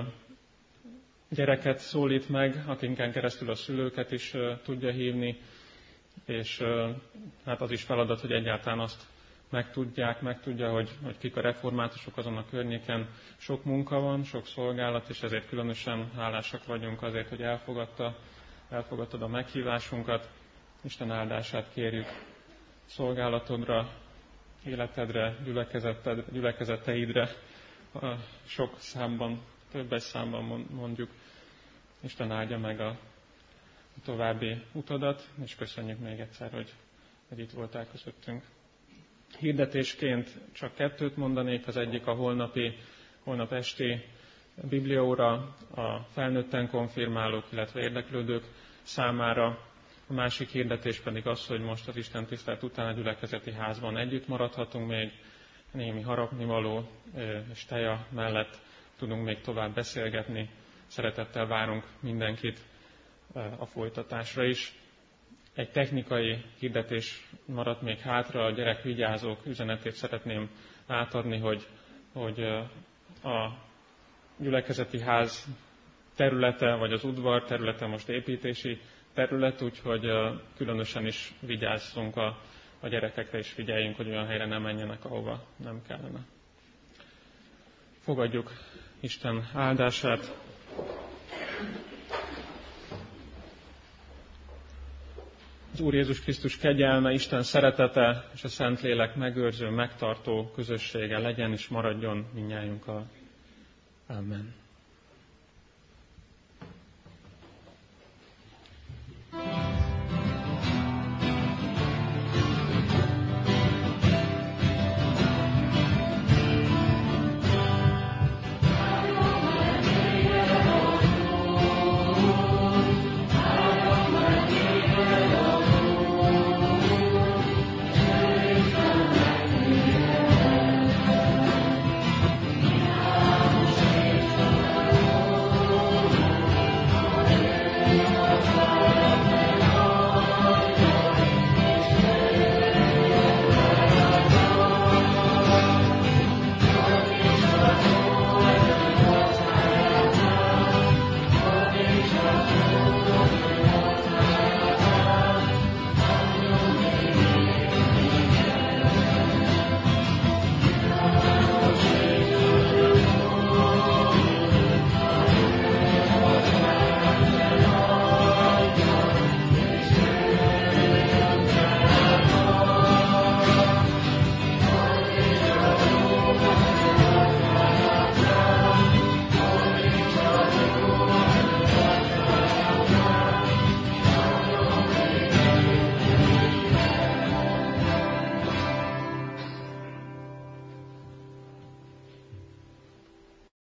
gyereket szólít meg, akinken keresztül a szülőket is tudja hívni, és hát az is feladat, hogy egyáltalán azt megtudják, megtudja, hogy, hogy kik a reformátusok azon a környéken. Sok munka van, sok szolgálat, és ezért különösen hálásak vagyunk azért, hogy elfogadta, elfogadtad a meghívásunkat. Isten áldását kérjük szolgálatodra, életedre, gyülekezeteidre, sok számban, többes számban mondjuk. Isten áldja meg a további utadat, és köszönjük még egyszer, hogy, hogy itt voltál közöttünk. Hirdetésként csak kettőt mondanék, az egyik a holnapi, holnap esti bibliaóra a felnőtten konfirmálók, illetve érdeklődők számára. A másik hirdetés pedig az, hogy most az Isten tisztelet után a gyülekezeti házban együtt maradhatunk még, némi harapnivaló és teja mellett tudunk még tovább beszélgetni. Szeretettel várunk mindenkit a folytatásra is. Egy technikai hirdetés maradt még hátra, a gyerekvigyázók üzenetét szeretném átadni, hogy, hogy a gyülekezeti ház területe, vagy az udvar területe most építési terület, úgyhogy különösen is vigyázzunk a, a gyerekekre, és figyeljünk, hogy olyan helyre nem menjenek, ahova nem kellene. Fogadjuk Isten áldását. Az Úr Jézus Krisztus kegyelme, Isten szeretete és a Szentlélek megőrző, megtartó közössége legyen és maradjon mindnyájunkkal. Amen.